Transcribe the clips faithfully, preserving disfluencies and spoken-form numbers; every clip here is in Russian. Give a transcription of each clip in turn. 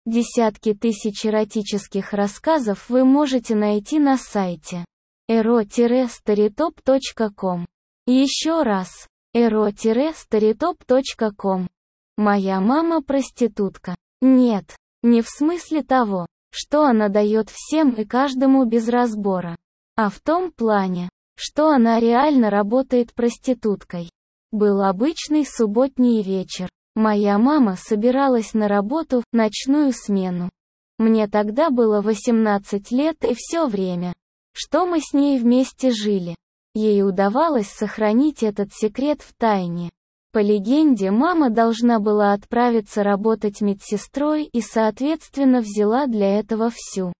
Десятки тысяч эротических рассказов вы можете найти на сайте эро старитоп точка ком. Еще раз, эро старитоп точка ком. Моя мама проститутка. Нет, не в смысле того, что она дает всем и каждому без разбора, а в том плане, что она реально работает проституткой. Был обычный субботний вечер. Моя мама собиралась на работу в ночную смену. Мне тогда было восемнадцать лет, и все время, что мы с ней вместе жили, ей удавалось сохранить этот секрет в тайне. По легенде, мама должна была отправиться работать медсестрой и, соответственно, взяла для этого всю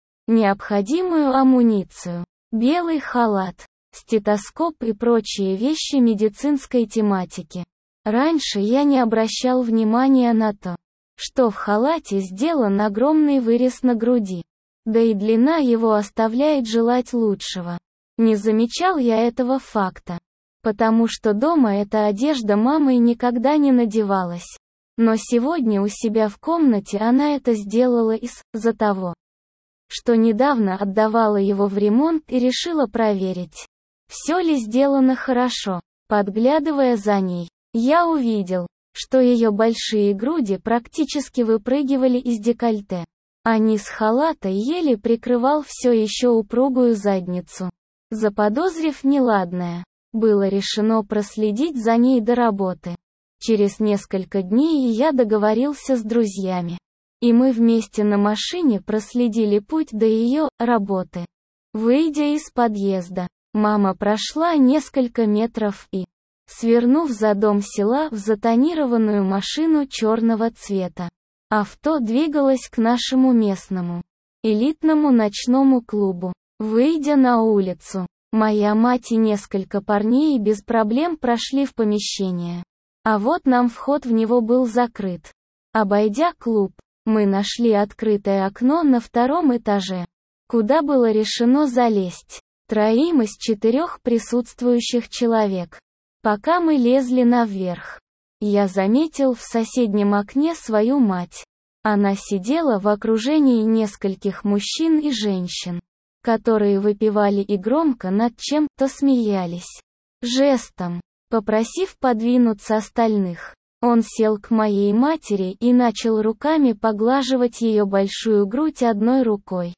необходимую амуницию: белый халат, стетоскоп и прочие вещи медицинской тематики. Раньше я не обращал внимания на то, что в халате сделан огромный вырез на груди, да и длина его оставляет желать лучшего. Не замечал я этого факта, потому что дома эта одежда мамой никогда не надевалась. Но сегодня у себя в комнате она это сделала из-за того, что недавно отдавала его в ремонт и решила проверить, все ли сделано хорошо. Подглядывая за ней, я увидел, что ее большие груди практически выпрыгивали из декольте, а низ халата еле прикрывал все еще упругую задницу. Заподозрив неладное, было решено проследить за ней до работы. Через несколько дней я договорился с друзьями, и мы вместе на машине проследили путь до ее работы. Выйдя из подъезда, мама прошла несколько метров и, свернув за дом, села в затонированную машину черного цвета. Авто двигалось к нашему местному элитному ночному клубу. Выйдя на улицу, моя мать и несколько парней без проблем прошли в помещение. А вот нам вход в него был закрыт. Обойдя клуб, мы нашли открытое окно на втором этаже, куда было решено залезть троим из четырех присутствующих человек. Пока мы лезли наверх, я заметил в соседнем окне свою мать. Она сидела в окружении нескольких мужчин и женщин, которые выпивали и громко над чем-то смеялись. Жестом, попросив подвинуться остальных, он сел к моей матери и начал руками поглаживать ее большую грудь одной рукой,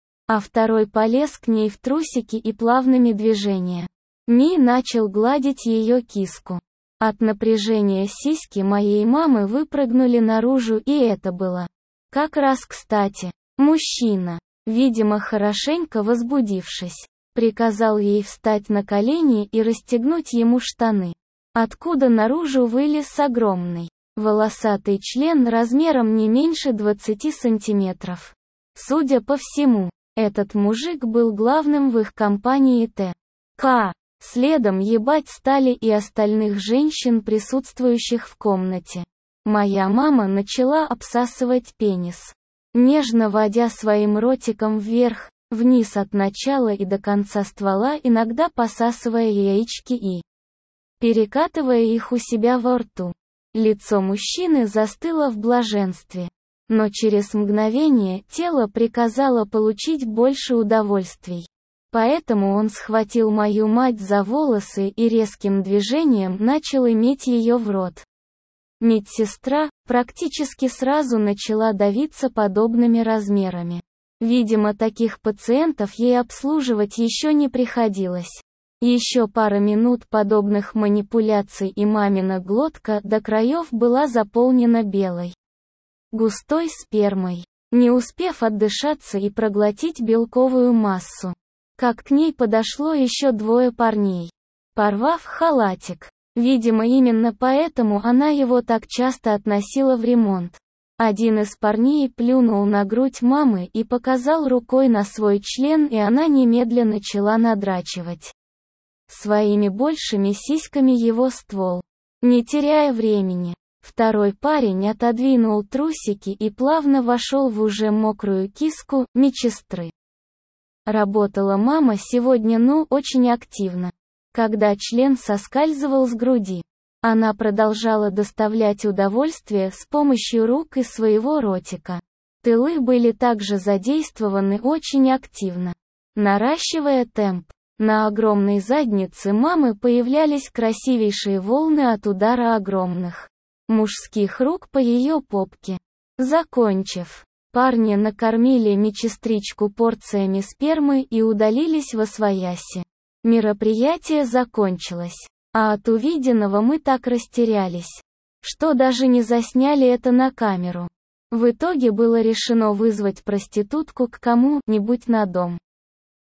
а второй полез к ней в трусики и плавными движениями Ми начал гладить ее киску. От напряжения сиськи моей мамы выпрыгнули наружу, и это было как раз кстати. Мужчина, видимо хорошенько возбудившись, приказал ей встать на колени и расстегнуть ему штаны, откуда наружу вылез огромный, волосатый член размером не меньше двадцати сантиметров. Судя по всему, этот мужик был главным в их компании Т К Следом ебать стали и остальных женщин, присутствующих в комнате. Моя мама начала обсасывать пенис, нежно водя своим ротиком вверх, вниз от начала и до конца ствола, иногда посасывая яички и перекатывая их у себя во рту. Лицо мужчины застыло в блаженстве, но через мгновение тело приказало получить больше удовольствий. Поэтому он схватил мою мать за волосы и резким движением начал иметь ее в рот. Медсестра практически сразу начала давиться подобными размерами. Видимо, таких пациентов ей обслуживать еще не приходилось. Еще пара минут подобных манипуляций, и мамина глотка до краев была заполнена белой, густой спермой. Не успев отдышаться и проглотить белковую массу, как к ней подошло еще двое парней, порвав халатик. Видимо, именно поэтому она его так часто относила в ремонт. Один из парней плюнул на грудь мамы и показал рукой на свой член, и она немедленно начала надрачивать своими большими сиськами его ствол. Не теряя времени, второй парень отодвинул трусики и плавно вошел в уже мокрую киску медсестры. Работала мама сегодня ну очень активно. Когда член соскальзывал с груди, она продолжала доставлять удовольствие с помощью рук и своего ротика. Тылы были также задействованы очень активно, наращивая темп. На огромной заднице мамы появлялись красивейшие волны от удара огромных мужских рук по ее попке. Закончив, парни накормили медсестричку порциями спермы и удалились восвояси. Мероприятие закончилось, а от увиденного мы так растерялись, что даже не засняли это на камеру. В итоге было решено вызвать проститутку к кому-нибудь на дом.